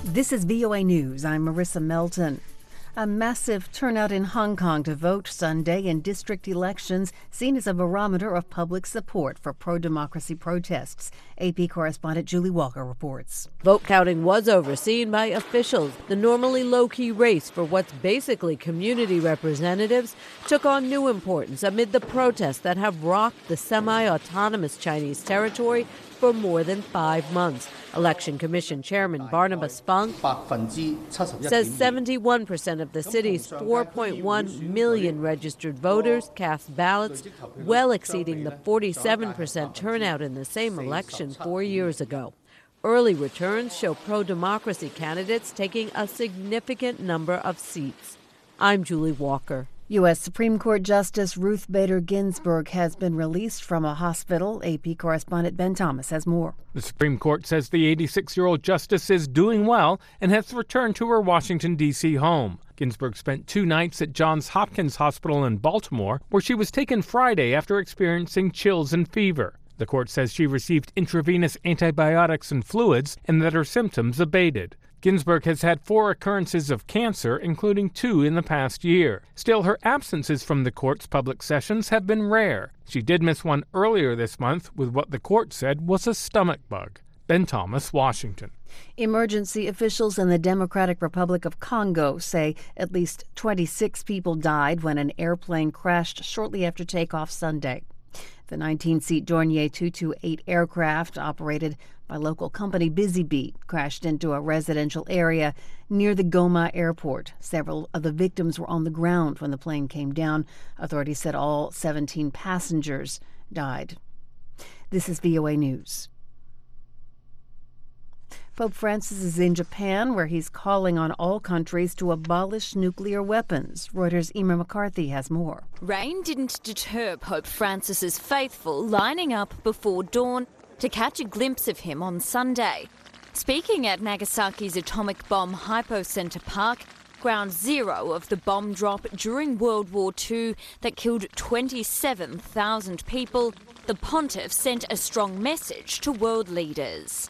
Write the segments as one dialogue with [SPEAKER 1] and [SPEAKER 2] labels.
[SPEAKER 1] This is VOA News. I'm Marissa Melton. A massive turnout in Hong Kong to vote Sunday in district elections, seen as a barometer of public support for pro-democracy protests. AP correspondent Julie Walker reports.
[SPEAKER 2] Vote counting was overseen by officials. The normally low-key race for what's basically community representatives took on new importance amid the protests that have rocked the semi-autonomous Chinese territory for more than 5 months. Election Commission Chairman Barnabas Fung says 71% of the city's 4.1 million registered voters cast ballots, well exceeding the 47% turnout in the same election 4 years ago. Early returns show pro-democracy candidates taking a significant number of seats. I'm Julie Walker.
[SPEAKER 1] U.S. Supreme Court Justice Ruth Bader Ginsburg has been released from a hospital. AP correspondent Ben Thomas has more.
[SPEAKER 3] The Supreme Court says the 86-year-old justice is doing well and has returned to her Washington, D.C. home. Ginsburg spent 2 nights at Johns Hopkins Hospital in Baltimore, where she was taken Friday after experiencing chills and fever. The court says she received intravenous antibiotics and fluids and that her symptoms abated. Ginsburg has had 4 occurrences of cancer, including 2 in the past year. Still, her absences from the court's public sessions have been rare. She did miss one earlier this month with what the court said was a stomach bug. Ben Thomas, Washington.
[SPEAKER 1] Emergency officials in the Democratic Republic of Congo say at least 26 people died when an airplane crashed shortly after takeoff Sunday. The 19-seat Dornier 228 aircraft, operated by local company Busy Bee, crashed into a residential area near the Goma airport. Several of the victims were on the ground when the plane came down. Authorities said all 17 passengers died. This is VOA News. Pope Francis is in Japan, where he's calling on all countries to abolish nuclear weapons. Reuters' Emer McCarthy has more.
[SPEAKER 4] Rain didn't deter Pope Francis's faithful lining up before dawn to catch a glimpse of him on Sunday. Speaking at Nagasaki's atomic bomb hypocenter park, ground zero of the bomb drop during World War II that killed 27,000 people, the pontiff sent a strong message to world leaders.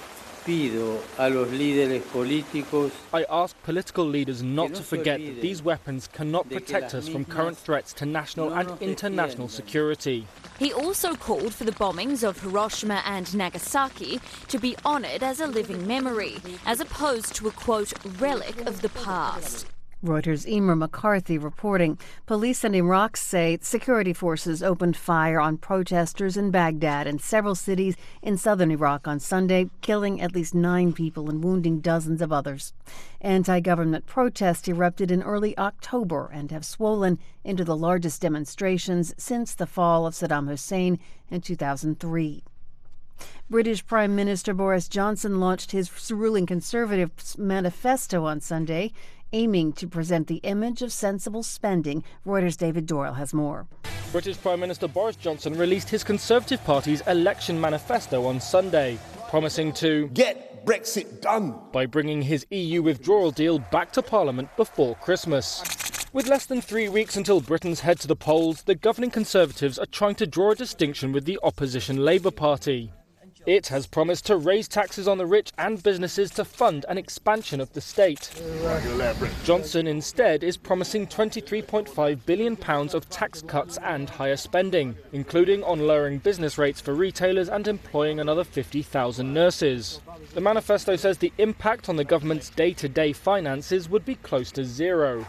[SPEAKER 5] I ask political leaders not to forget that these weapons cannot protect us from current threats to national and international security.
[SPEAKER 4] He also called for the bombings of Hiroshima and Nagasaki to be honoured as a living memory, as opposed to a, quote, relic of the past.
[SPEAKER 1] Reuters' Emer McCarthy reporting. Police in Iraq say security forces opened fire on protesters in Baghdad and several cities in southern Iraq on Sunday, killing at least 9 people and wounding dozens of others. Anti-government protests erupted in early October and have swollen into the largest demonstrations since the fall of Saddam Hussein in 2003. British Prime Minister Boris Johnson launched his ruling Conservative manifesto on Sunday, aiming to present the image of sensible spending. Reuters' David Doyle has more.
[SPEAKER 5] British Prime Minister Boris Johnson released his Conservative Party's election manifesto on Sunday, promising to
[SPEAKER 6] get Brexit done
[SPEAKER 5] by bringing his EU withdrawal deal back to Parliament before Christmas. With less than 3 weeks until Britons head to the polls, the governing Conservatives are trying to draw a distinction with the opposition Labour Party. It has promised to raise taxes on the rich and businesses to fund an expansion of the state. Johnson instead is promising £23.5 billion of tax cuts and higher spending, including on lowering business rates for retailers and employing another 50,000 nurses. The manifesto says the impact on the government's day-to-day finances would be close to zero.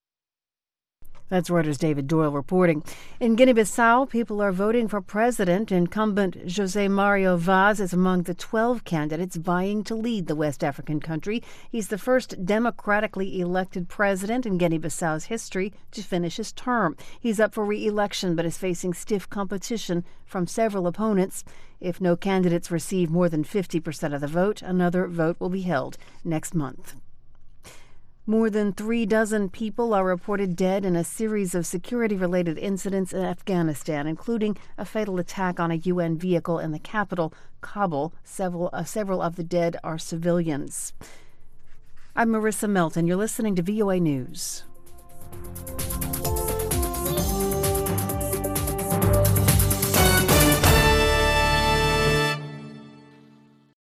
[SPEAKER 1] That's Reuters' David Doyle reporting. In Guinea-Bissau, people are voting for president. Incumbent José Mario Vaz is among the 12 candidates vying to lead the West African country. He's the first democratically elected president in Guinea-Bissau's history to finish his term. He's up for re-election but is facing stiff competition from several opponents. If no candidates receive more than 50% of the vote, another vote will be held next month. More than 36 people are reported dead in a series of security-related incidents in Afghanistan, including a fatal attack on a UN vehicle in the capital, Kabul. Several of the dead are civilians. I'm Marissa Melton. You're listening to VOA News.